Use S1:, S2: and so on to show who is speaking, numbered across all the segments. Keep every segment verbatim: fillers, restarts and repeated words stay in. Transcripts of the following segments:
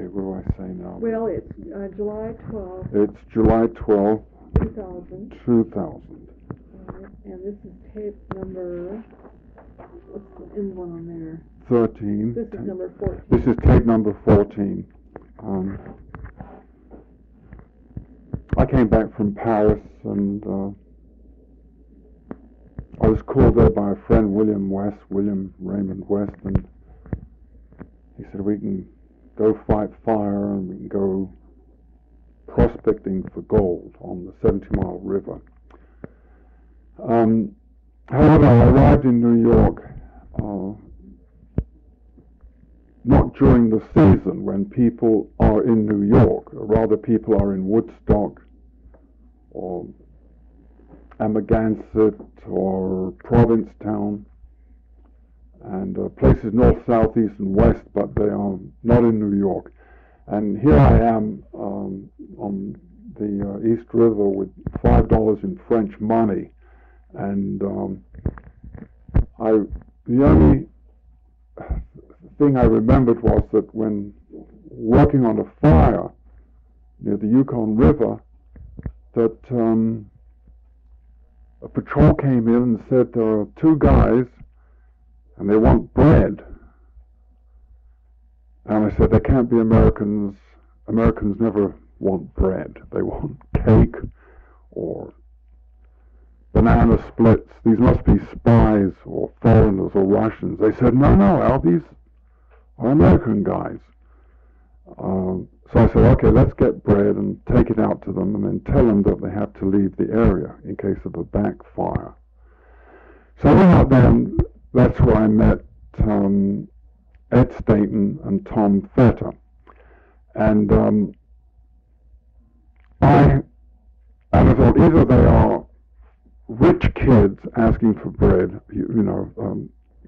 S1: okay, what do I say now?
S2: Well, it's uh, July twelfth,
S1: It's July twelfth,
S2: two thousand.
S1: two thousand.
S2: Right, and this is tape number, what's the end one on there?
S1: thirteen.
S2: This is number fourteen.
S1: This is tape number fourteen. Um, I came back from Paris, and uh, I was called there by a friend, William West, William Raymond West, and he said, we can go fight fire and we can go prospecting for gold on the seventy mile river. Um, however, I arrived in New York uh, not during the season when people are in New York, rather people are in Woodstock or Amagansett or Provincetown and uh, places north, south, east and west, but they are not in New York. And here I am um, on the uh, East River with five dollars in French money, and um, I the only thing I remembered was that when working on a fire near the Yukon River, that um, a patrol came in and said there are two guys and they want bread. And I said, they can't be Americans. Americans never want bread. They want cake or banana splits. These must be spies or foreigners or Russians. They said, no, no, Al, these are American guys. Um, so I said, okay, let's get bread and take it out to them and then tell them that they have to leave the area in case of a backfire. So I went out there, and that's where I met um, Ed Staton and Tom Fetter. And um, I, and I thought either they are rich kids asking for bread, you, you know, um,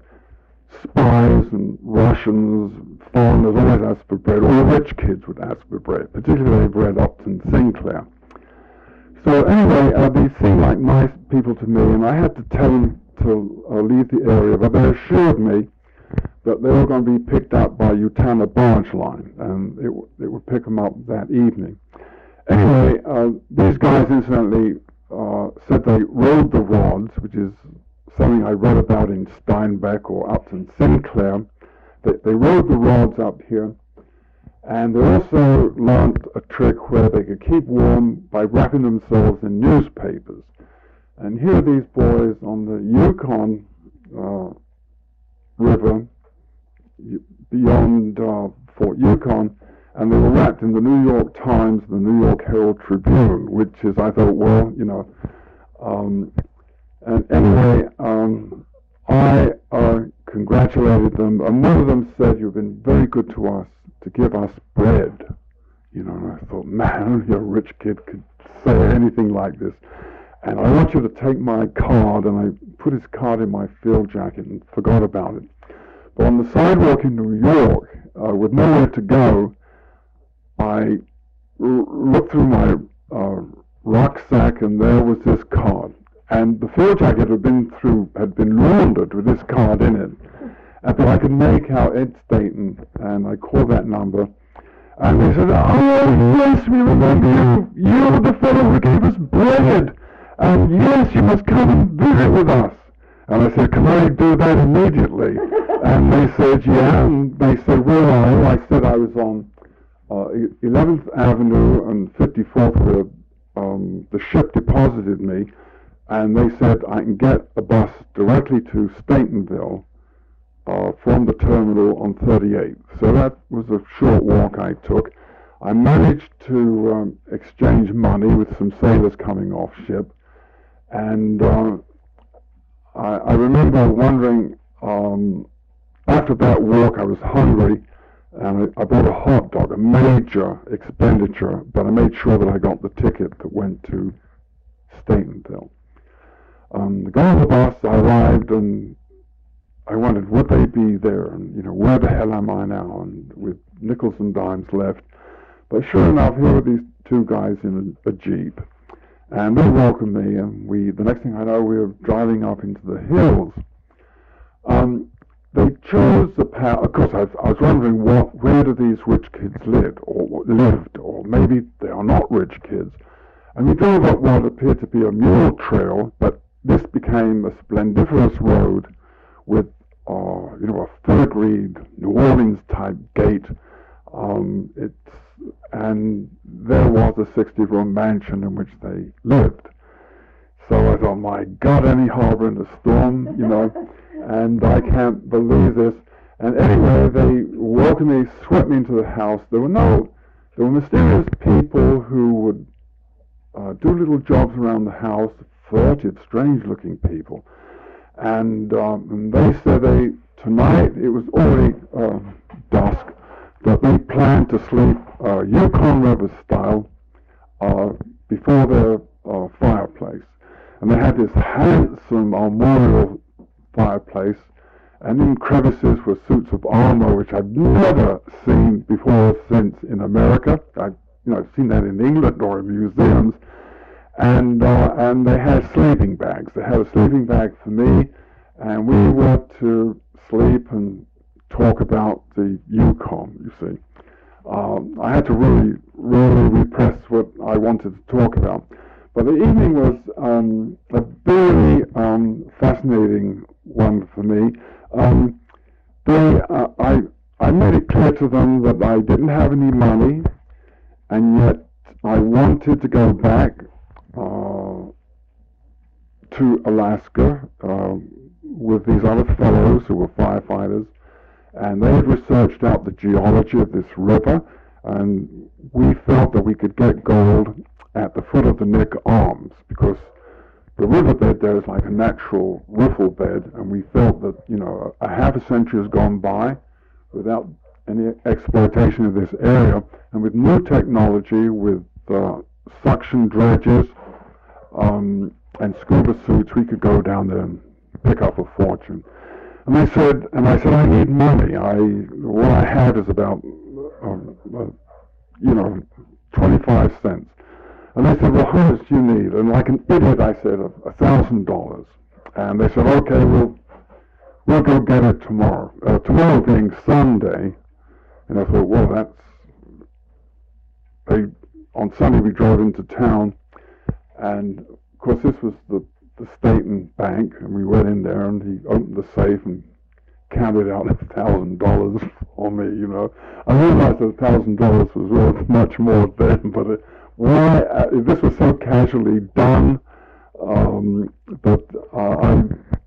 S1: spies and Russians, foreigners always ask for bread, or rich kids would ask for bread, particularly they've read Upton Sinclair. So anyway, uh, they seemed like nice people to me, and I had to tell them to uh, leave the area, but they assured me that they were going to be picked up by Utana barge line, and it, w- it would pick them up that evening. Anyway, uh, these guys incidentally uh, said they rode the rods, which is something I read about in Steinbeck or Upton Sinclair. They, they rode the rods up here, and they also learned a trick where they could keep warm by wrapping themselves in newspapers. And here are these boys on the Yukon uh, River beyond uh, Fort Yukon, and they were wrapped in the New York Times, the New York Herald Tribune, which is, I thought, well, you know, um, and anyway, um, I uh, congratulated them, and one of them said, you've been very good to us to give us bread. You know, and I thought, man, your rich kid could say anything like this. And I want you to take my card, and I put his card in my field jacket and forgot about it. But on the sidewalk in New York, uh, with nowhere to go, I r- looked through my uh, rucksack, and there was this card. And the field jacket had been through, had been laundered with this card in it. And but I could make out Ed Staton, and I called that number. And they said, oh, yes, we remember you. You're the fellow who gave us bread. And yes, you must come and visit with us. And I said, can I do that immediately? And they said, yeah. And they said, where are you? I said I was on uh, eleventh Avenue and fifty-fourth, where um, the ship deposited me. And they said, I can get a bus directly to Statenville uh, from the terminal on thirty-eighth. So that was a short walk I took. I managed to um, exchange money with some sailors coming off ship. And uh, I, I remember wondering, um, after that walk I was hungry, and I, I bought a hot dog, a major expenditure, but I made sure that I got the ticket that went to Statenville. Um, the guy on the bus, I arrived, and I wondered, would they be there? And, you know, where the hell am I now? And with nickels and dimes left. But sure enough, here were these two guys in a, a Jeep. And they welcomed me, and we, the next thing I know, we were driving up into the hills. Um, they chose the path. Of course, I, was- I was wondering what, where do these rich kids live, or lived, or maybe they are not rich kids. And we drove up what appeared to be a mule trail, but this became a splendiferous road with, uh, you know, a filigreed New Orleans type gate. Um, it's and there was a sixty-room mansion in which they lived. So I thought, my God, any harbor in a storm, you know, and I can't believe this. And anyway, they welcomed me, swept me into the house. There were no, there were mysterious people who would uh, do little jobs around the house, furtive, strange-looking people. And, um, and they said they, tonight, it was already uh, dusk, that they planned to sleep uh, Yukon River style uh, before their uh, fireplace. And they had this handsome armorial fireplace, and in crevices were suits of armor, which I've never seen before or since in America. I've you know, seen that in England or in museums. And, uh, and they had sleeping bags. They had a sleeping bag for me, and we were to sleep and talk about the Yukon, you see. Um, I had to really, really repress what I wanted to talk about. But the evening was um, a very um, fascinating one for me. Um, they, uh, I, I made it clear to them that I didn't have any money, and yet I wanted to go back uh, to Alaska uh, with these other fellows who were firefighters. And they had researched out the geology of this river, and we felt that we could get gold at the foot of the Nick Arms, because the riverbed there is like a natural riffle bed, and we felt that, you know, a half a century has gone by without any exploitation of this area, and with new technology, with uh, suction dredges um, and scuba suits, we could go down there and pick up a fortune. And I said, and I said, I need money. I what I have is about, uh, uh, you know, twenty-five cents. And they said, well, how much do you need? And like an idiot, I said, a thousand dollars. And they said, okay, we'll we'll go get it tomorrow. Uh, tomorrow being Sunday. And I thought, well, that's. They, on Sunday we drove into town, and of course this was the. the Staten Bank, and we went in there, and he opened the safe and counted out a thousand dollars for me. You know, I realized that a thousand dollars was worth much more then, but it, why uh, this was so casually done um, that uh, I,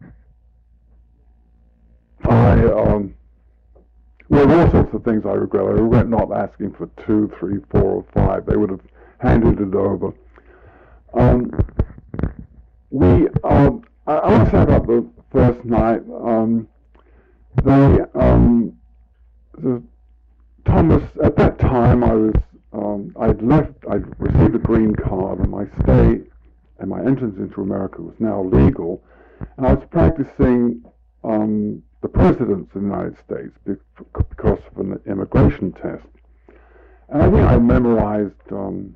S1: I, um, well, all sorts of things I regret. I regret not asking for two, three, four, or five. They would have handed it over. Um, We, um, I, I want to say about the first night, um, they, um, the, Thomas, at that time I was, um, I'd left, I'd received a green card, and my stay and my entrance into America was now legal, and I was practicing um, the presidents of the United States because of an immigration test. And I think I memorized, um,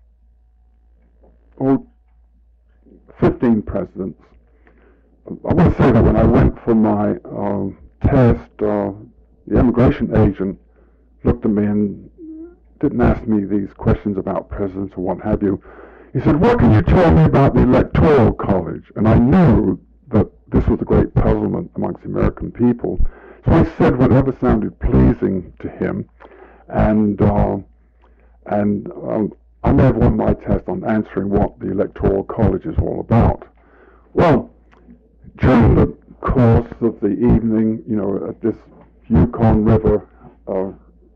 S1: oh, fifteen presidents. I want to say that when I went for my um, test, uh, the immigration agent looked at me and didn't ask me these questions about presidents or what have you. He said, what can you tell me about the Electoral College? And I knew that this was a great puzzlement amongst the American people. So I said whatever sounded pleasing to him, and uh, and um, I may have won my test on answering what the Electoral College is all about. Well, during the course of the evening, you know, at this Yukon River uh,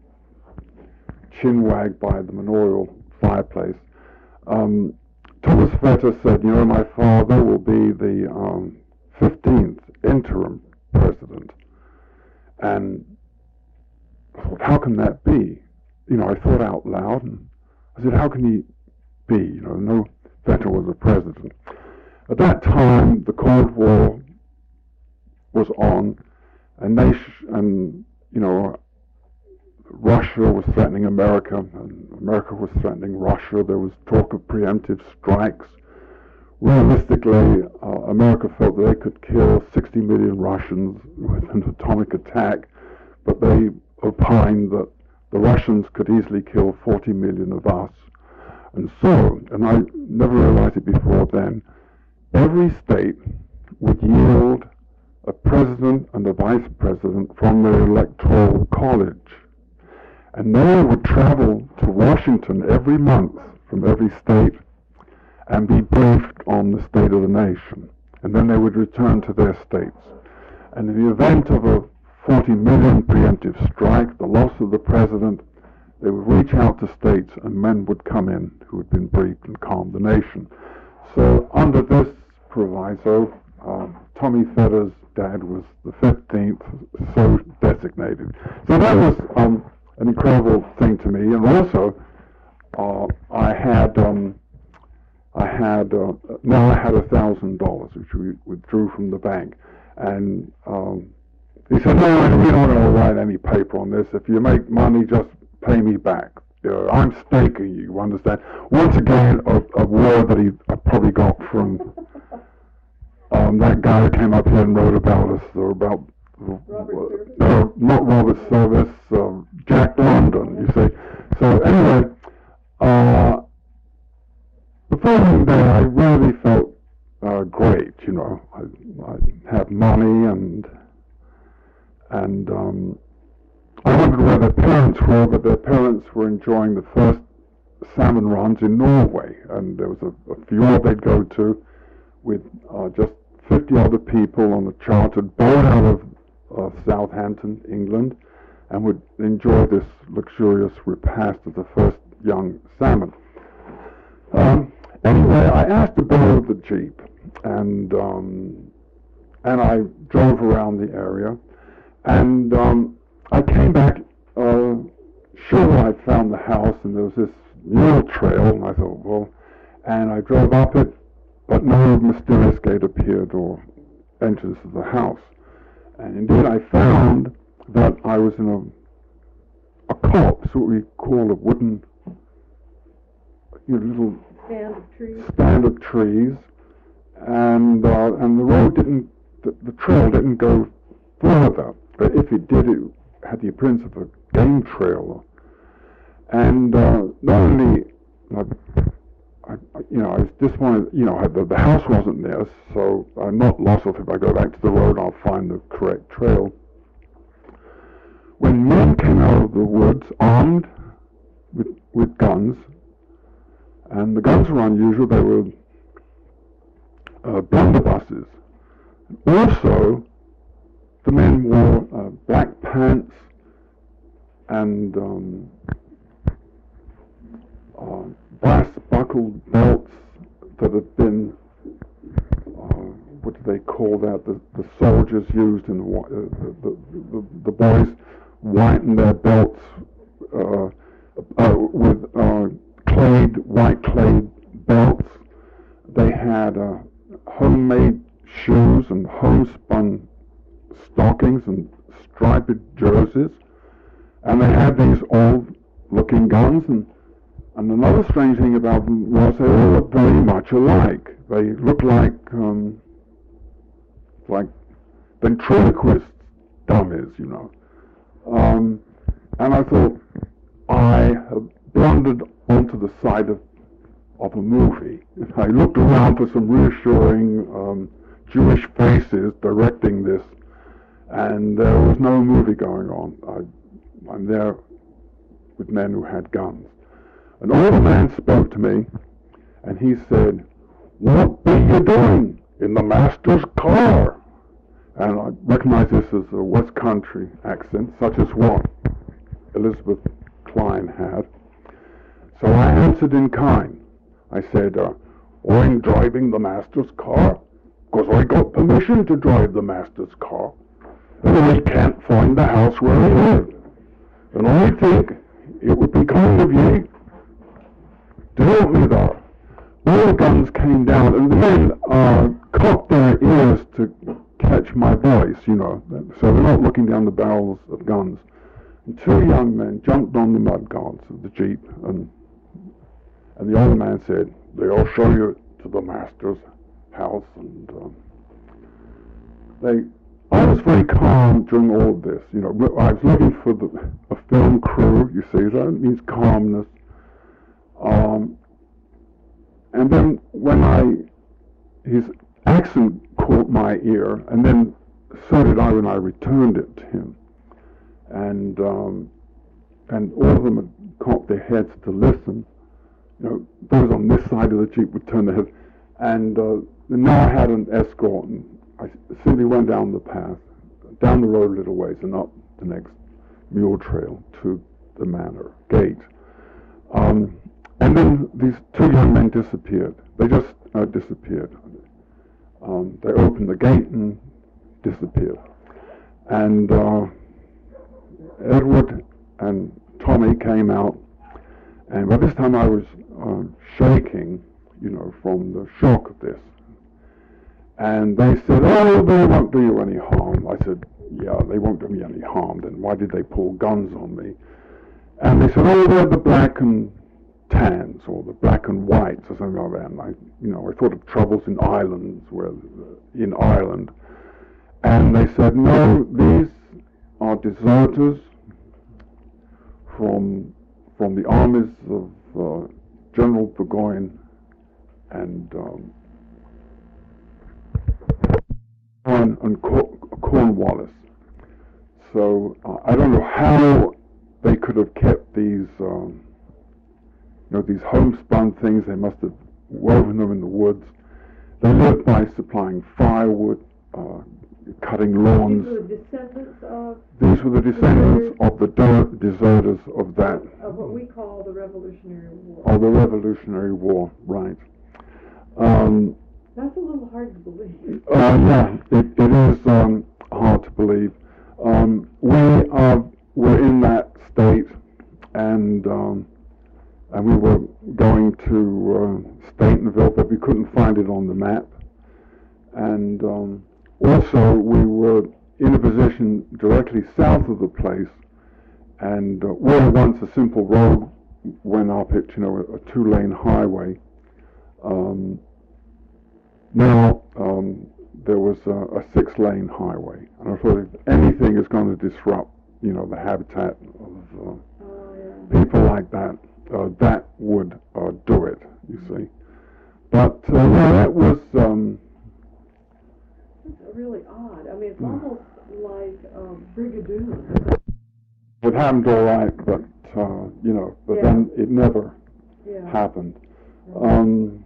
S1: chinwag by the memorial fireplace, um, Thomas Vetter said, you know, my father will be the um, fifteenth interim president. And I thought, how can that be? You know, I thought out loud, and I said, how can he be? You know, no Vetter was a president. At that time, the Cold War was on, and, nation, and you know, Russia was threatening America, and America was threatening Russia. There was talk of preemptive strikes. realistically, uh, America felt that they could kill sixty million Russians with an atomic attack, but they opined that the Russians could easily kill forty million of us. And so, and I never realized it before then, every state would yield a president and a vice president from their electoral college. And they would travel to Washington every month from every state and be briefed on the state of the nation. And then they would return to their states. And in the event of a forty million preemptive strike, the loss of the president, they would reach out to states and men would come in who had been briefed and calm the nation. So under this proviso, uh, Tommy Fedder's dad was the fifteenth, so designated. So that was um, an incredible thing to me. And also, uh, I had, um, I had, uh, now I had a thousand dollars, which we withdrew from the bank. And um, he said, no, we're not going to write any paper on this. If you make money, just pay me back. You know, I'm staking you, you understand? Once again, a, a word that he I probably got from um, that guy who came up here and wrote about us, or about,
S2: Robert
S1: uh, uh, not Robert Service, uh, Jack London, you see. So anyway, uh, the following day I really felt uh, great, you know. I, I had money and, and um, I wondered where their parents were, but their parents were enjoying the first salmon runs in Norway, and there was a, a fjord they'd go to with uh, just fifty other people on a chartered boat out of uh, Southampton, England, and would enjoy this luxurious repast of the first young salmon. Um, anyway, I asked to borrow the Jeep, and um, and I drove around the area, and um, I came back uh, sure I'd found the house, and there was this mule trail, and I thought, well, and I drove up it, but no mysterious gate appeared or entrance to the house. And indeed I found that I was in a, a copse, what we call a wooden, you know, little
S2: stand of trees.
S1: stand of trees, and uh, and the road didn't, the, the trail didn't go further, but if it did, it had the appearance of a game trail. And uh, not only, uh, I, I, you know, I was disappointed, you know, I, the, the house wasn't there, so I'm not lost if I go back to the road, I'll find the correct trail. When men came out of the woods armed with, with guns, and the guns were unusual, they were uh, blunderbusses. Also, the men wore uh, black pants and um, uh, brass buckled belts that had been, uh, what do they call that, the, the soldiers used in the, uh, the, the, the boys whitened their belts uh, uh, with uh, clayed, white clayed belts. They had uh, homemade shoes and homespun stockings and striped jerseys, and they had these old-looking guns. And, and another strange thing about them was they all looked very much alike. They looked like um, like ventriloquist dummies, you know. Um, and I thought, I have blundered onto the side of of a movie. I looked around for some reassuring um, Jewish faces directing this, and there was no movie going on. I, I'm there with men who had guns. An old man spoke to me, and he said, "What be you doing in the master's car?" And I recognize this as a West Country accent, such as what Elizabeth Klein had. So I answered in kind. I said, uh, I'm driving the master's car, because I got permission to drive the master's car. And I can't find the house where I live. And I think it would be kind of you to help me there. All the guns came down, and the men uh, cocked their ears to catch my voice, you know, so they're not looking down the barrels of guns. And two young men jumped on the mudguards of the Jeep, and and the old man said, "They'll show you to to the master's house, and uh, they. I was very calm during all of this. You know, I was looking for the, a film crew. You see, that means calmness. Um, and then when I, his accent caught my ear, and then so did I when I returned it to him. And um, and all of them had cocked their heads to listen. You know, those on this side of the Jeep would turn their head. And uh, now I had an escort, and I simply went down the path, down the road a little ways, and up the next mule trail to the manor gate. Um, and then these two young men disappeared. They just uh, disappeared. Um, they opened the gate and disappeared. And uh, Edward and Tommy came out, and by this time I was uh, shaking, you know, from the shock of this. And they said, oh, they won't do you any harm. I said, yeah, they won't do me any harm. Then why did they pull guns on me? And they said, oh, they're the black and tans, or the black and whites, or something like that. And I, you know, I thought of troubles in islands, where in Ireland. And they said, no, these are deserters from from the armies of uh, General Burgoyne and um, and Cornwallis. So uh, I don't know how they could have kept these, um, you know, these homespun things. They must have woven them in the woods. They lived by supplying firewood, uh, cutting lawns.
S2: These were descendants of?
S1: These were the descendants of the de- deserters of that.
S2: Of what we call the Revolutionary War.
S1: Of the Revolutionary War, right. Um,
S2: That's a little hard to believe.
S1: Uh, yeah, it, it is um, hard to believe. Um, we uh, were in that state, and um, and we were going to uh, Statenville, but we couldn't find it on the map. And um, also, we were in a position directly south of the place, and uh, where once a simple road went up it, you know, a, a two-lane highway. Um, Now, um, there was a, a six-lane highway, and I thought if anything is going to disrupt, you know, the habitat of uh,
S2: oh, yeah.
S1: people like that, uh, that would uh, do it, you see. But, uh, yeah, that was... Um,
S2: It's really odd. I mean, it's almost like um, Brigadoon.
S1: It happened all right, but, uh, you know, but
S2: yeah.
S1: then it never
S2: yeah.
S1: happened. Um,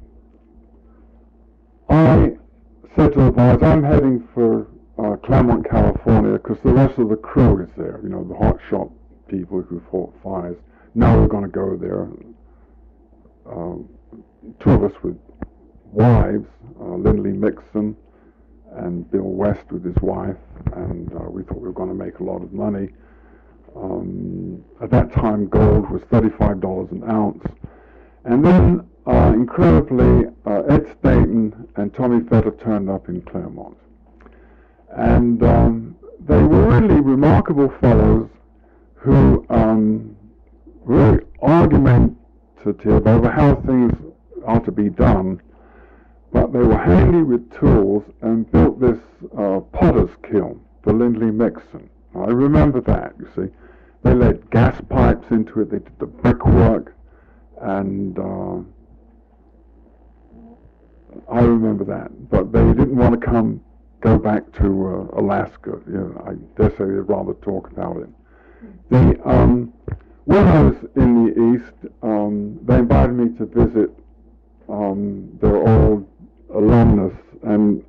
S1: I said to the boys, I'm heading for uh, Claremont, California, because the rest of the crew is there, you know, the hot shot people who fought fires. Now we're going to go there. Uh, two of us with wives, uh, Lindley Mixon and Bill West with his wife, and uh, we thought we were going to make a lot of money. Um, at that time, gold was thirty-five dollars an ounce. And then, uh, incredibly, uh, Ed Staten and Tommy Fetter turned up in Claremont. And um, they were really remarkable fellows who um, were very argumentative over how things are to be done, but they were handy with tools and built this uh, potter's kiln for Lindley Mixon. I remember that, you see. They laid gas pipes into it, they did the brickwork, and uh, I remember that. But they didn't want to come, go back to uh, Alaska. You know, I dare say they'd rather talk about it. The, um, when I was in the East, um, they invited me to visit um, their old alumnus, and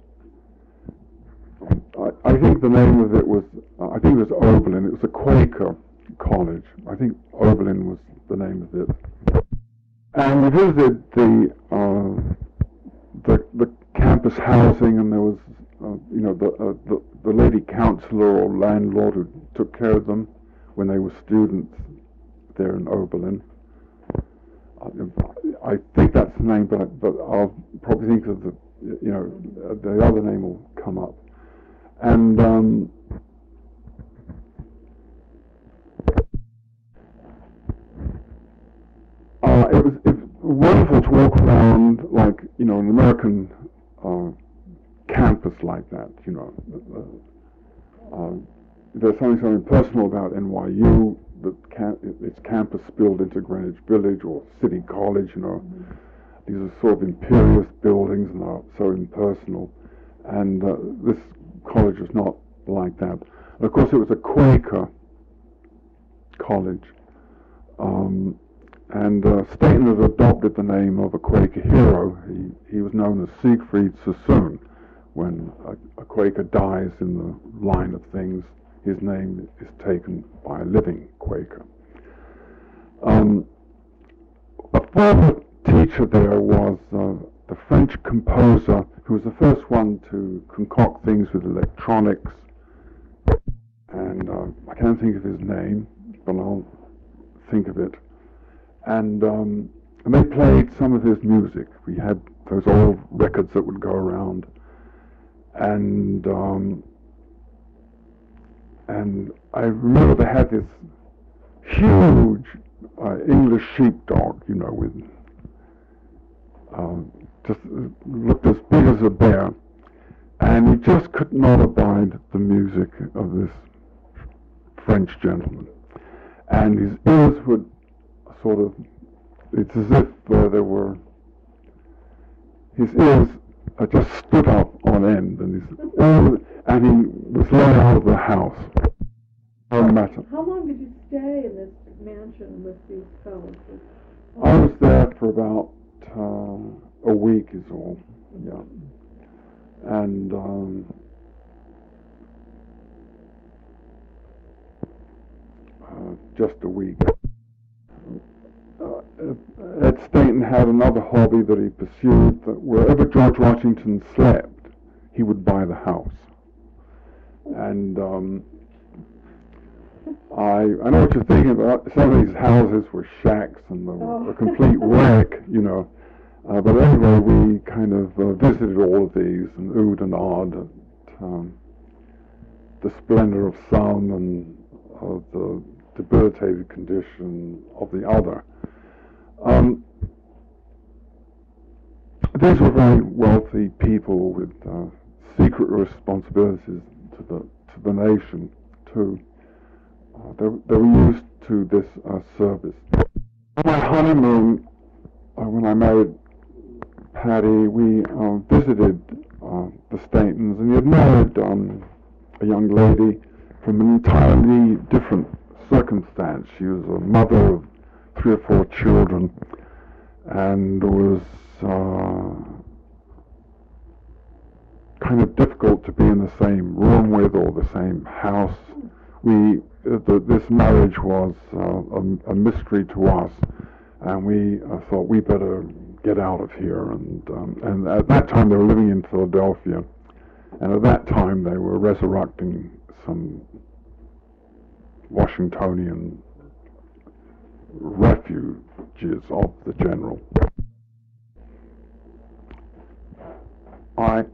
S1: I, I think the name of it was, uh, I think it was Oberlin. It was a Quaker college. I think Oberlin was the name of it. And we visited the uh, the, the campus housing, and there was, uh, you know, the, uh, the the lady counselor or landlord who took care of them when they were students there in Oberlin. I think that's the name, but but I'll probably think of the, you know, the other name will come up. And um, uh, it was it was wonderful to walk around, like, you know, an American uh, campus like that, you know. Uh, uh, there's something so impersonal about N Y U, that cam- its campus spilled into Greenwich Village or City College, you know. Mm-hmm. These are sort of imperious buildings and are so impersonal. And uh, this college is not like that. And of course, it was a Quaker college. Um, and uh, Staten had adopted the name of a Quaker hero. He, he was known as Siegfried Sassoon. When a, a Quaker dies in the line of things, his name is taken by a living Quaker. Um, a former teacher there was uh, the French composer who was the first one to concoct things with electronics, and uh, I can't think of his name, but I'll think of it. And, um, and they played some of his music. We had those old records that would go around, and um, and I remember they had this huge uh, English sheepdog, you know, with uh, just looked as big as a bear, and he just could not abide the music of this French gentleman, and his ears would sort of, it's as if uh, there were, his ears uh, just stood up on end, and, his, all, and he was let out of the house. No matter.
S2: How long did you stay in this mansion with these fellows?
S1: I was there for about uh, a week is all, yeah. And um, uh, just a week. Uh, Ed Staten had another hobby that he pursued, that wherever George Washington slept, he would buy the house. And um, I, I know what you're thinking about. Some of these houses were shacks and they were a complete wreck, you know. Uh, but anyway, we kind of uh, visited all of these and oohed and awed at um, the splendor of some and uh, the debilitated condition of the other. Um, these were very wealthy people with uh, secret responsibilities to the to the nation too. Uh, they, they were used to this uh, service. On my honeymoon, uh, when I married Patty, we uh, visited uh, the Statens, and he had married um, a young lady from an entirely different circumstance. She was a mother of three or four children, and was uh, kind of difficult to be in the same room with or the same house. We uh, the, this marriage was uh, a, a mystery to us, and we uh, thought we better get out of here. And um, and at that time they were living in Philadelphia, and at that time they were resurrecting some Washingtonian refuges of the general. I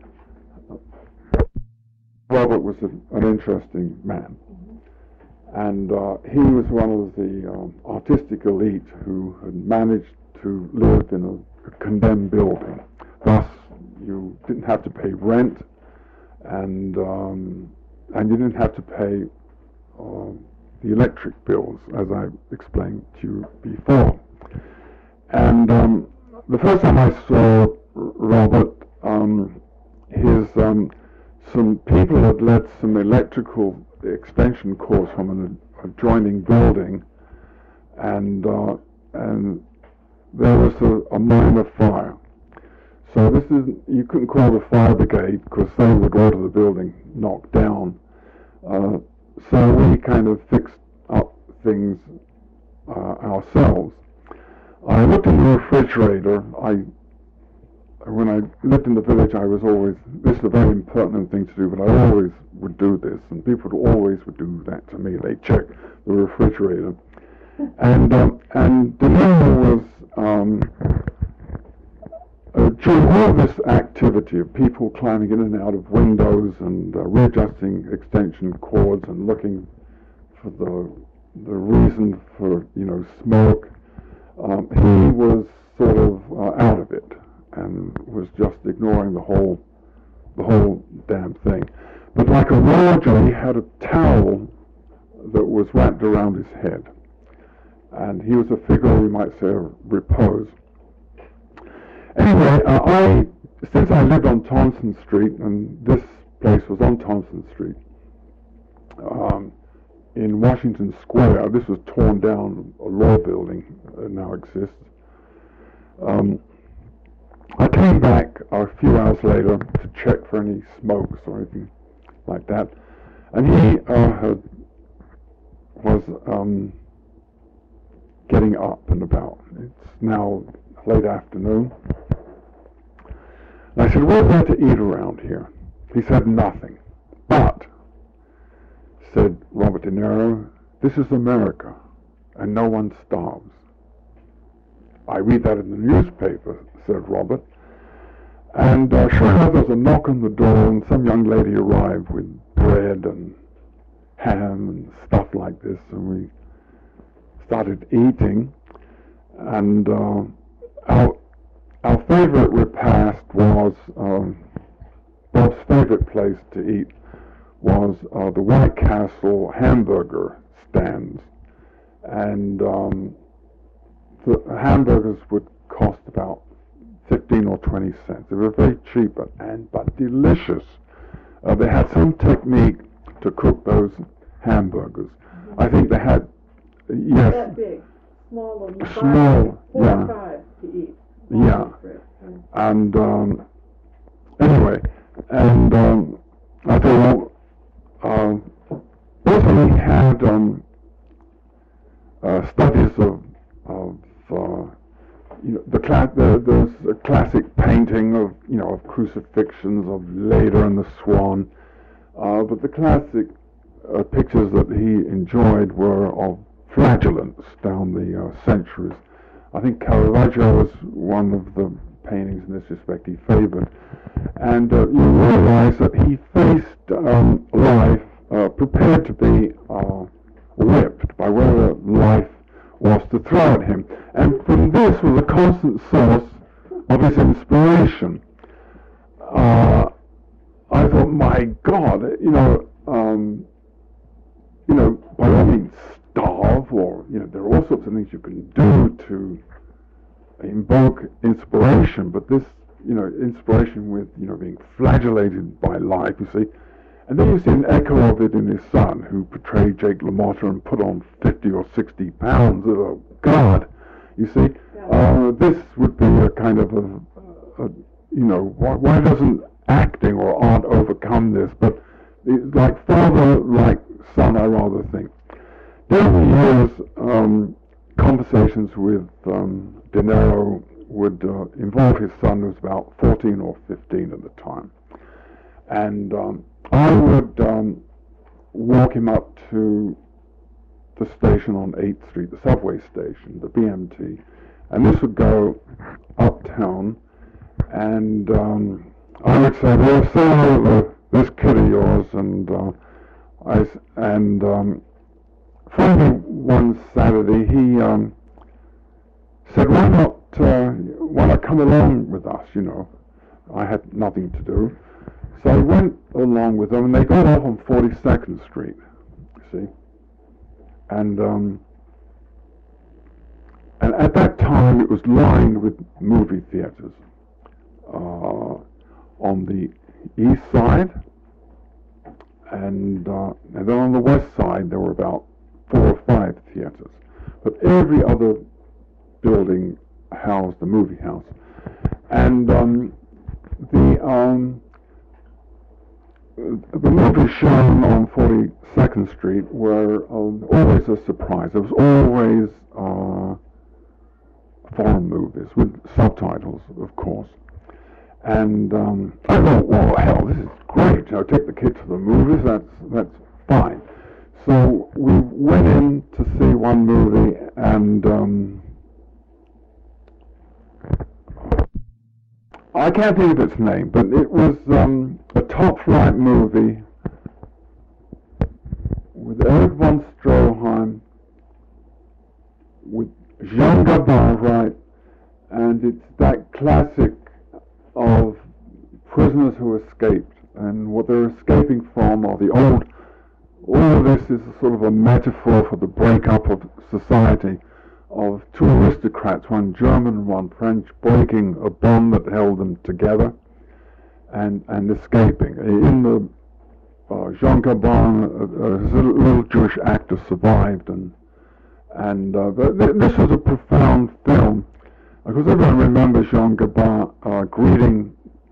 S1: Robert was a, an interesting man, and uh, he was one of the um, artistic elite who had managed to live in a, a condemned building. Thus, you didn't have to pay rent, and um, and you didn't have to pay uh, the electric bills, as I explained to you before. And um, the first time I saw Robert, um, his um, some people had let some electrical extension cords from an adjoining building, and uh, and there was a, a minor fire. So this is, you couldn't call the fire brigade because they would order the building knocked down. Uh, so we kind of fixed up things uh, ourselves. I looked in the refrigerator. I When I lived in the village, I was always, this is a very impertinent thing to do, but I always would do this, and people would always would do that to me. They'd check the refrigerator. And um, and the number was, um, uh, during all this activity of people climbing in and out of windows and uh, readjusting extension cords and looking for the the reason for, you know, smoke, um, he was sort of uh, out of it. and was just ignoring the whole the whole damn thing. But like a Roger, he had a towel that was wrapped around his head, and he was a figure, we might say, of repose. Anyway, uh, I since I lived on Thompson Street, and this place was on Thompson Street, um, in Washington Square. This was torn down, a law building that now exists. Um, I came back a few hours later to check for any smokes or anything like that, and he uh, had, was um, getting up and about. It's now late afternoon. And I said, "What's there to eat around here?" He said, "Nothing. But," said Robert De Niro, "this is America, and no one starves." "I read that in the newspaper," said Robert. And uh, sure enough, there was a knock on the door, and some young lady arrived with bread and ham and stuff like this, and we started eating. And uh, our our favorite repast was um, Bob's favorite place to eat was uh, the White Castle hamburger stands, and um, the hamburgers would cost about fifteen or twenty cents. They were very cheap but, and but delicious. Uh, they had some technique to cook those hamburgers. Mm-hmm. I think they had yes,
S2: that big, small ones,
S1: small,
S2: four
S1: yeah,
S2: or five to eat.
S1: Yeah, and um, anyway, and um, I thought, well, uh, also he had um, uh, studies of of uh, you know, the, cla- the there's a classic painting of you know of crucifixions of Leda and the Swan, uh, but the classic uh, pictures that he enjoyed were of flagellants down the uh, centuries. I think Caravaggio was one of the paintings in this respect he favored, and uh, you realize that he faced um, life uh, prepared to be uh, whipped by whatever life was to throw at him, and from this was a constant source of his inspiration. Uh, I thought, my God, you know, um, you know, by all means starve, or you know, there are all sorts of things you can do to invoke inspiration, but this, you know, inspiration with, you know, being flagellated by life, you see. And then you see an echo of it in his son, who portrayed Jake LaMotta and put on fifty or sixty pounds. Oh, God, you see. Uh, this would be a kind of a, a you know, why, why doesn't acting or art overcome this? But it's like father, like son, I rather think. During the years, um, conversations with um, De Niro would uh, involve his son, who was about fourteen or fifteen at the time. And um, I would um, walk him up to the station on eighth Street, the subway station, the B M T, and this would go uptown, and um, I would say, "Well, say hello to this kid of yours," and uh, I and um, finally one Saturday he um, said, "Why not? Uh, why not come along with us?" You know, I had nothing to do. So I went along with them, and they got off on forty-second Street, you see. And um, and at that time, it was lined with movie theaters. Uh, on the east side, and, uh, and then on the west side, there were about four or five theaters. But every other building housed a movie house. And um, the... Um, The movies shown on forty-second Street were um, always a surprise. There was always uh, foreign movies with subtitles, of course. And um, I thought, well, hell, this is great. You know, take the kid to the movies. That's that's fine. So we went in to see one movie, and um, I can't think of its name, but it was um, a top-flight movie with Eric von Stroheim, with Jean Gabin, right, and it's that classic prisoners who escaped, and what they're escaping from are the old. All of this is sort of a metaphor for the breakup of society, of two aristocrats, one German and one French, breaking a bond that held them together and, and escaping. In the uh, Jean Gabin, uh, a little Jewish actor, survived, and and uh, th- this was a profound film, because everyone remembers Jean Gabin uh, greeting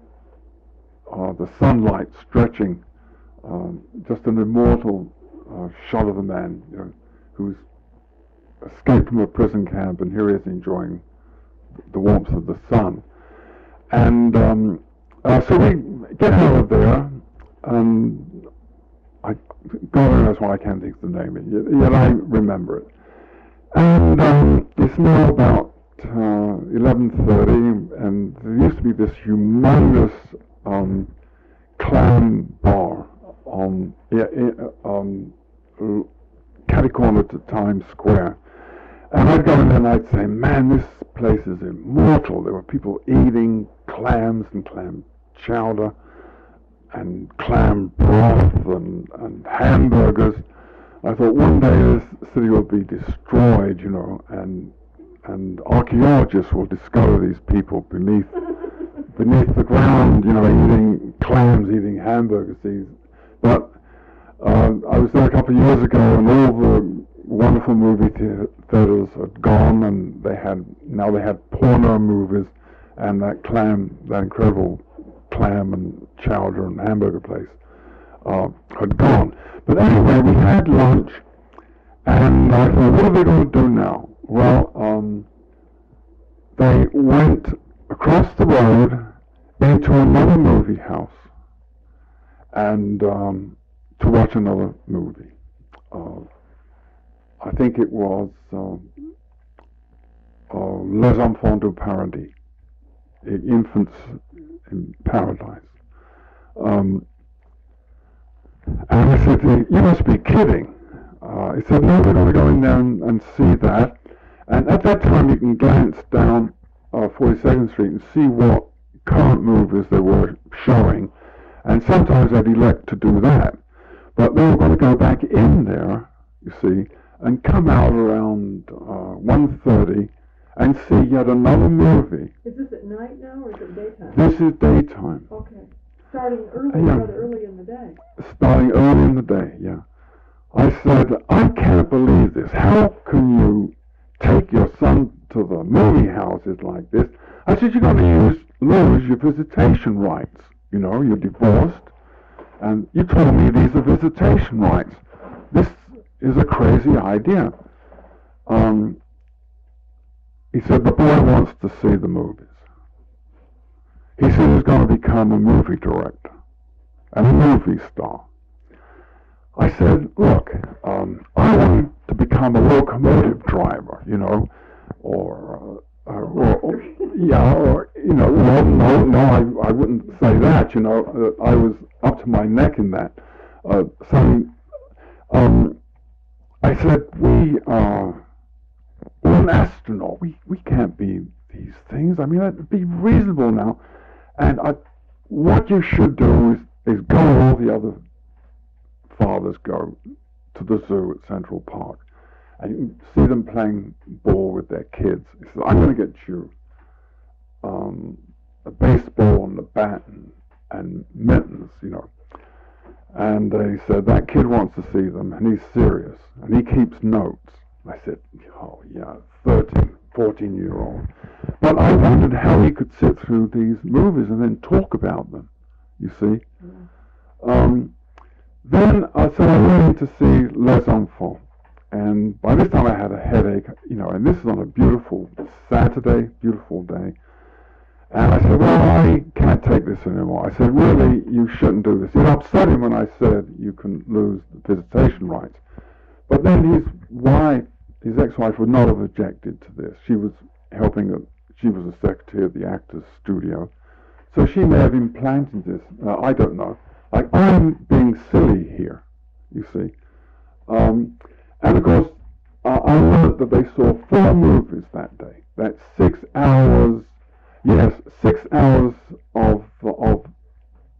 S1: uh, the sunlight stretching, um, just an immortal uh, shot of the man, you know, who's escaped from a prison camp, and here he is enjoying the warmth of the sun. And um, uh, so we get out of there, and I, God knows why I can't think of the name, yet, yet I remember it. And um, it's now about uh, eleven thirty, and there used to be this humongous um, clam bar on yeah, um, catty corner to Times Square. And I'd go in there and I'd say, man, this place is immortal. There were people eating clams and clam chowder and clam broth and, and hamburgers. I thought one day this city will be destroyed, you know, and and archaeologists will discover these people beneath beneath the ground, you know, eating clams, eating hamburgers. These, but uh, I was there a couple of years ago, and all the wonderful movie theaters had gone, and they had now they had porno movies, and that clam, that incredible clam and chowder and hamburger place uh, had gone. But anyway, we had lunch, and I thought, what are they going to do now? Well, um, they went across the road into another movie house, and um, to watch another movie. Uh, I think it was uh, uh, Les Enfants du Paradis, Infants in Paradise. Um, and I said, you must be kidding. Uh, he said, no, we're going to go in there and, and see that. And at that time, you can glance down uh, forty-second Street and see what current movies they were showing. And sometimes I'd elect to do that. But they were going to go back in there, you see, and come out around uh, one thirty and see yet another movie.
S2: Is this at night now, or is it daytime?
S1: This is daytime.
S2: Okay. Starting early,
S1: yeah.
S2: rather early in the day.
S1: Starting early in the day, yeah. I said, I can't believe this. How can you take your son to the movie houses like this? I said, you're going to use, lose your visitation rights. You know, you're divorced, and you told me these are visitation rights. This is a crazy idea. Um, he said, the boy wants to see the movies. He said he's going to become a movie director and a movie star. I said, look, um, I want to become a locomotive driver, you know, or, uh, or, or yeah, or, you know, well, no, no, I, I wouldn't say that, you know, uh, I was up to my neck in that. Uh, so, um, I said, we, uh, we're an astronaut, we, we can't be these things, I mean, it'd be reasonable now, and I, what you should do is, is go to all the other fathers go to the zoo at Central Park, and you can see them playing ball with their kids. He said, I'm going to get you um, a baseball and a bat and, and mittens, you know. And uh, he said, that kid wants to see them, and he's serious, and he keeps notes. I said, oh yeah, thirteen, fourteen year old. But I wondered how he could sit through these movies and then talk about them, you see. Mm. Um, Then, uh, so I went in to see Les Enfants, and by this time I had a headache, you know, and this is on a beautiful Saturday, beautiful day, and I said, well, I can't take this anymore. I said, really, you shouldn't do this. It upset him when I said you can lose the visitation rights. But then his wife, his ex-wife, would not have objected to this. She was helping, a, she was a secretary at the Actors Studio, so she may have implanted this, uh, I don't know. Like, I'm being silly here, you see. Um, and of course, uh, I learned that they saw four movies that day. That's six hours, yes, six hours of of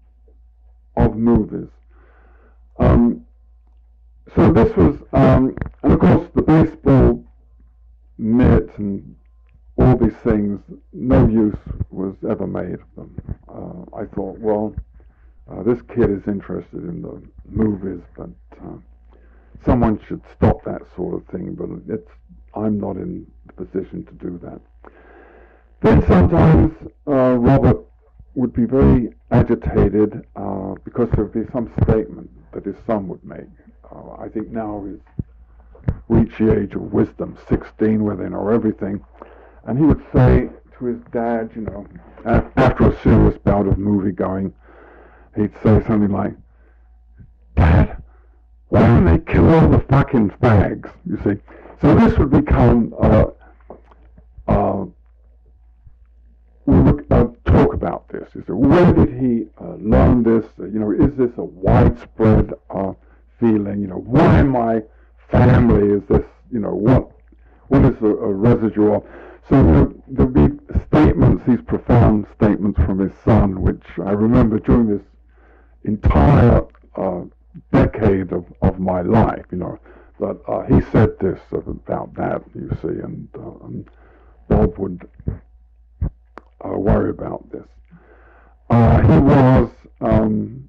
S1: of movies. Um, so this was, um, and of course the baseball mitt and all these things, no use was ever made of them. Uh, I thought, well, uh, this kid is interested in the movies, but uh, someone should stop that sort of thing, but it's, I'm not in the position to do that. Then sometimes uh, Robert would be very agitated uh, because there would be some statement that his son would make. Uh, I think now he's reached the age of wisdom, sixteen, where they know everything. And he would say to his dad, you know, after a serious bout of movie going, he'd say something like, "Dad, why don't they kill all the fucking fags?" You see. So this would become, uh, uh, we would uh, talk about this. You see, where did he uh, learn this? Uh, you know, is this a widespread uh, feeling? You know, why my family is this? You know, what what is a, a residue of? So there, there'd be statements, these profound statements from his son, which I remember during this entire uh, decade of, of my life, you know, that uh, he said this about that, you see, and, uh, and Bob would uh, worry about this. Uh, he was um,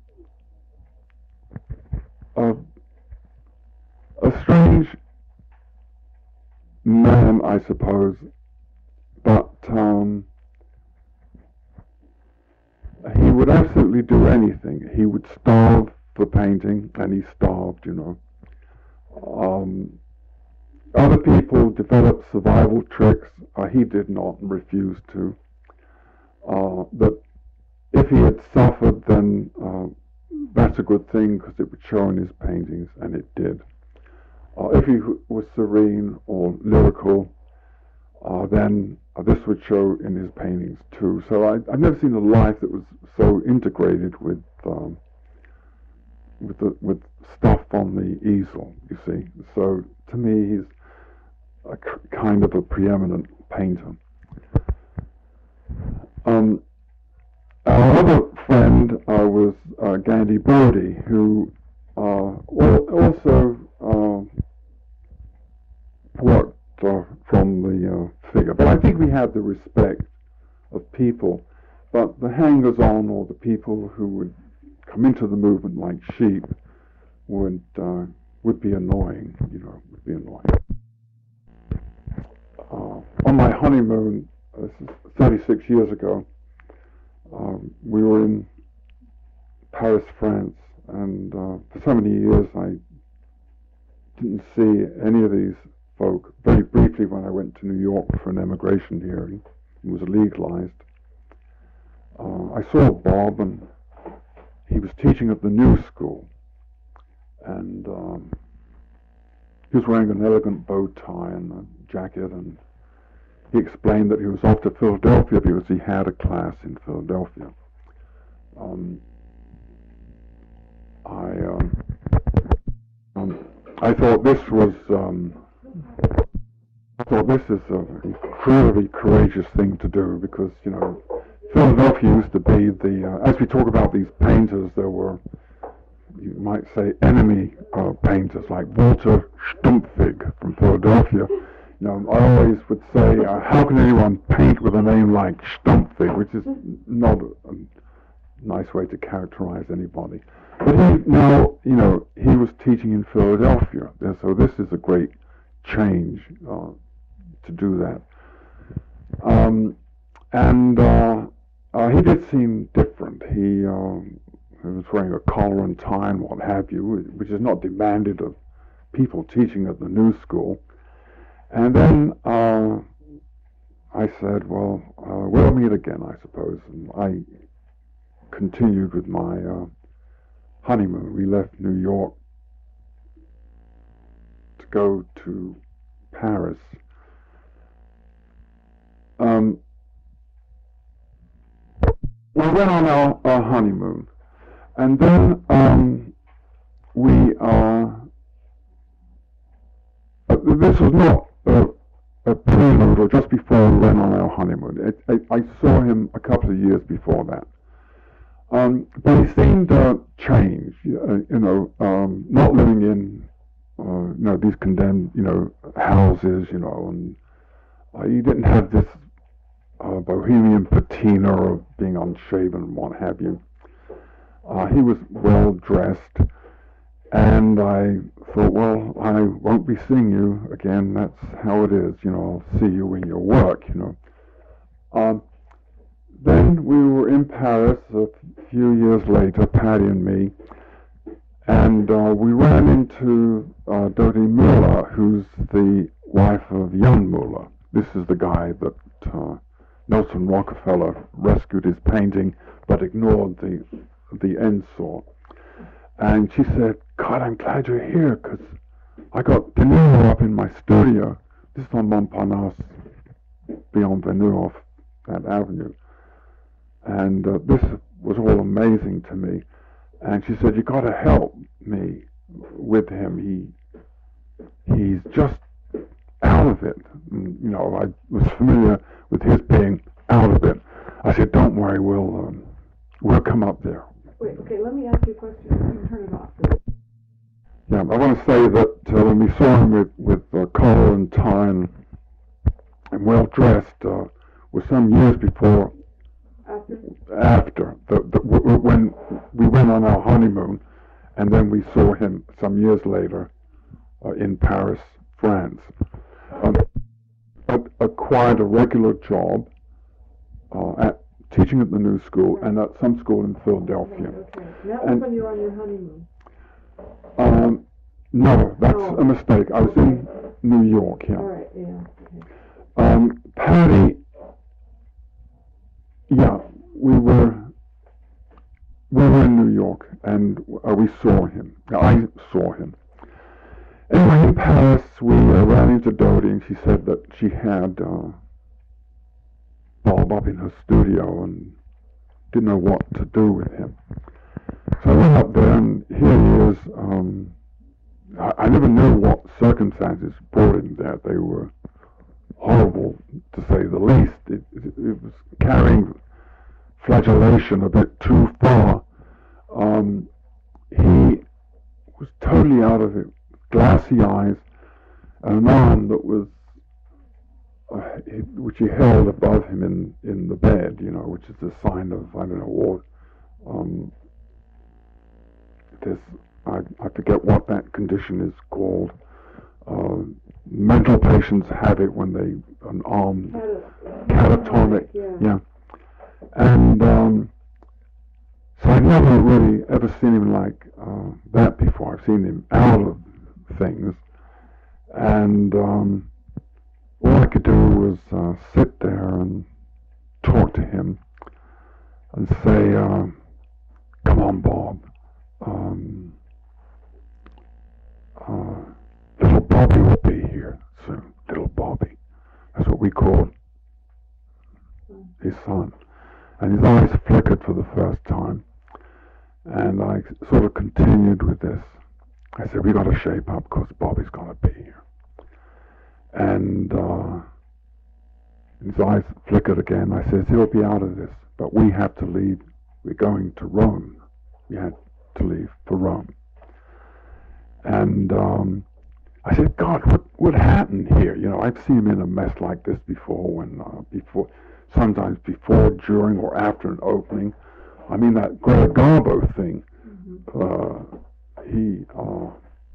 S1: a, a strange man, I suppose, but um, he would absolutely do anything. He would starve for painting, and he starved, you know. Um, other people developed survival tricks. Uh, he did not and refused to. Uh, but if he had suffered, then uh, that's a good thing because it would show in his paintings, and it did. Uh, if he was serene or lyrical, uh, then uh, this would show in his paintings too. So I, I've never seen a life that was so integrated with um, with the, with stuff on the easel. You see, so to me, he's a c- kind of a preeminent painter. Um, our other friend uh, was uh, Gandhi Bodhi, who uh, also uh, worked uh, from the uh, figure. But I think we had the respect of people. But the hangers-on, or the people who would come into the movement like sheep, would uh, would be annoying. You know, would be annoying. Uh, on my honeymoon, uh, this is thirty-six years ago, um, we were in Paris, France, and uh, for so many years I didn't see any of these folk. Very briefly, when I went to New York for an emigration hearing, it was legalized. Uh, I saw Bob, and he was teaching at the New School, and um, he was wearing an elegant bow tie and a jacket, and he explained that he was off to Philadelphia because he had a class in Philadelphia. Um, I um, um, I thought this was um, I thought this is an incredibly courageous thing to do, because, you know, Philadelphia used to be the, uh, as we talk about these painters, there were, you might say, enemy uh, painters like Walter Stumpfig from Philadelphia. You know, I always would say, uh, how can anyone paint with a name like Stumpfig, which is not a, a nice way to characterize anybody. But he, now, you know, he was teaching in Philadelphia, and so this is a great change uh, to do that. Um, and uh, uh, he did seem different. He, um, he was wearing a collar and tie and what have you, which is not demanded of people teaching at the New School. And then uh, I said, well, uh, we'll meet again, I suppose. And I continued with my uh, honeymoon. We left New York to go to Paris. Um, we went on our, our honeymoon, and then um, we, uh, uh, this was not a, a prelude or just before we went on our honeymoon. It, it, I saw him a couple of years before that. Um, but he seemed uh, changed, uh, you know, um, not living in, uh, you know, these condemned, you know, houses, you know, and uh, he didn't have this uh, bohemian patina of being unshaven and what have you. Uh, he was well dressed, and I thought, well, I won't be seeing you again. That's how it is, you know. I'll see you in your work, you know. Um, then we were in Paris a few years later, Patty and me, and uh, we ran into uh, Dodi Muller, who's the wife of Jan Muller. This is the guy that uh, Nelson Rockefeller rescued his painting, but ignored the the end saw. And she said, God, I'm glad you're here, because I got De Niro up in my studio. This is on Montparnasse, beyond Venue, off that avenue. And uh, this was all amazing to me. And she said, you got to help me with him. He he's just out of it. And, you know, I was familiar with his being out of it. I said, don't worry, we'll um, we'll come up there.
S2: Wait, okay, let me ask you a question. You can turn it off.
S1: Yeah, I want to say that uh, when we saw him with, with uh, collar and tie and, and well dressed, uh, was some years before,
S2: After?
S1: after the, the, w- when we went on our honeymoon, and then we saw him some years later uh, in Paris, France. Um, acquired a regular job uh, at teaching at the New School and at some school in Philadelphia.
S2: Okay, okay. That was
S1: And-
S2: when you were on your honeymoon.
S1: Um, no, that's
S2: Oh.
S1: a mistake. I was in New York, yeah.
S2: All right, yeah. Okay.
S1: Um, Patty, yeah, we were we were in New York, and uh, we saw him. I saw him. Anyway, in Paris, we uh, ran into Dodi, and she said that she had uh, Bob up in her studio and didn't know what to do with him. So I went up there, and here he is. Um, I, I never knew what circumstances brought him there. They were horrible, to say the least. It, it, it was carrying flagellation a bit too far. Um, he was totally out of it, glassy eyes, and an arm that was, uh, it, which he held above him in, in the bed, you know, which is a sign of, I don't know what, um, this, I, I forget what that condition is called. Uh, mental patients have it when they, an arm, catatonic,
S2: Yeah.
S1: yeah. And um, so I've never really ever seen him like uh, that before. I've seen him out of things, and um, all I could do was uh, sit there and talk to him and say, uh, "Come on, Bob. Um, uh, little Bobby will be here soon. Little Bobby." That's what we called his son. And his eyes flickered for the first time. And I sort of continued with this. I said, we got to shape up because Bobby's going to be here. And uh, his eyes flickered again. I said, he'll be out of this, but we have to leave. We're going to Rome. We had to leave for Rome. And um, I said, God, what what happened here? You know, I've seen him in a mess like this before, when uh, before, sometimes before, during, or after an opening. I mean, that Greta Garbo thing.
S2: Mm-hmm.
S1: Uh, he uh,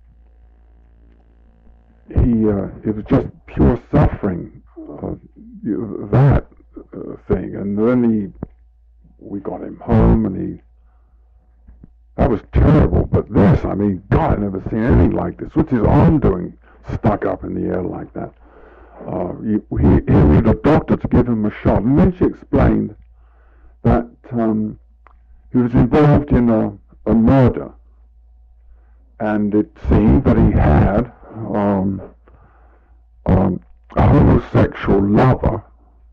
S1: he uh, it was just pure suffering. Uh, you- that uh, thing, and then he, we got him home, and he. That was terrible, but this, I mean, God, I've never seen anything like this. What's his arm doing stuck up in the air like that? Uh, he, he, he needed a doctor to give him a shot. And then she explained that um, he was involved in a, a murder. And it seemed that he had um, um, a homosexual lover.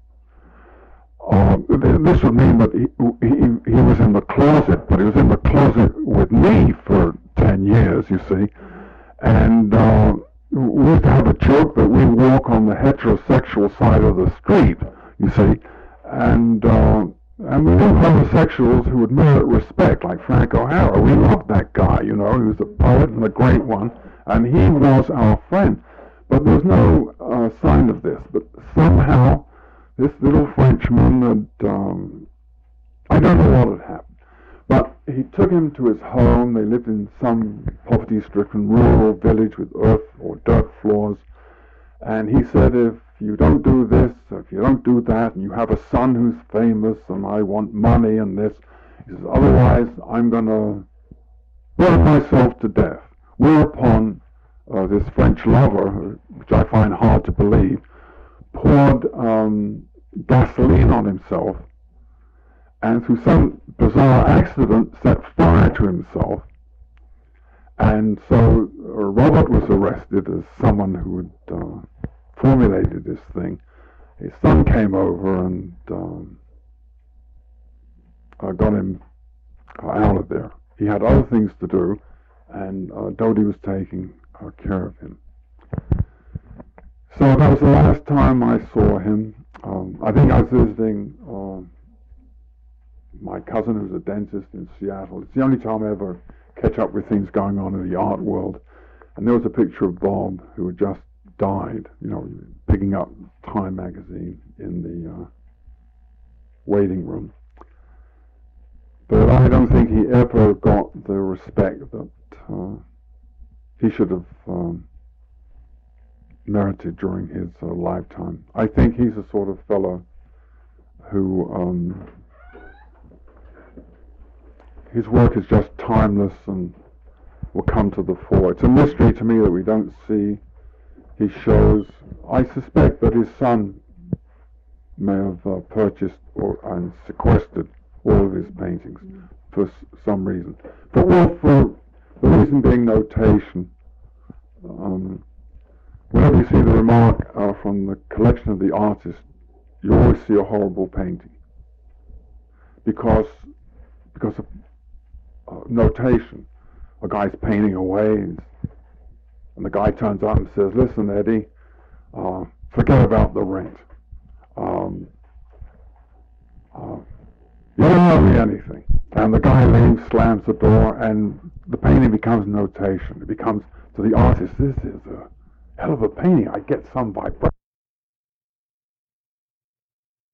S1: Uh, this would mean that he, he he was in the closet, but he was in the closet with me for ten years, you see. And uh, we used to have a joke that we walk on the heterosexual side of the street, you see. And uh, And we knew homosexuals who would merit respect, like Frank O'Hara. We loved that guy, you know. He was a poet and a great one, and he was our friend. But there was no uh, sign of this. But somehow, this little Frenchman had, um, I don't know what had happened, but he took him to his home. They lived in some poverty-stricken rural village with earth or dirt floors. And he said, if you don't do this, if you don't do that, and you have a son who's famous, and I want money and this, he says, otherwise I'm going to burn myself to death. Whereupon uh, this French lover, which I find hard to believe, poured um, gasoline on himself, and through some bizarre accident set fire to himself. And so uh, Robert was arrested as someone who had uh, formulated this thing. His son came over and um, uh, got him uh, out of there. He had other things to do, and uh, Dodie was taking uh, care of him. So that was the last time I saw him. Um, I think I was visiting uh, my cousin, who's a dentist in Seattle. It's the only time I ever catch up with things going on in the art world. And there was a picture of Bob, who had just died, you know, picking up Time magazine in the uh, waiting room. But I don't think he ever got the respect that uh, he should have um, merited during his uh, lifetime. I think he's a sort of fellow who um, his work is just timeless and will come to the fore. It's a mystery to me that we don't see his shows. I suspect that his son may have uh, purchased or and sequestered all of his paintings for s some reason. But well, for the reason being notation. Um, whenever you see the remark uh, from the collection of the artist, you always see a horrible painting. Because, because of uh, notation. A guy's painting away, and the guy turns up and says, listen, Eddie, uh, forget about the rent. Um, uh, you don't owe me anything. And the guy leaves, slams the door, and the painting becomes notation. It becomes, to the artist, this is a hell of a painting. I get some vibration.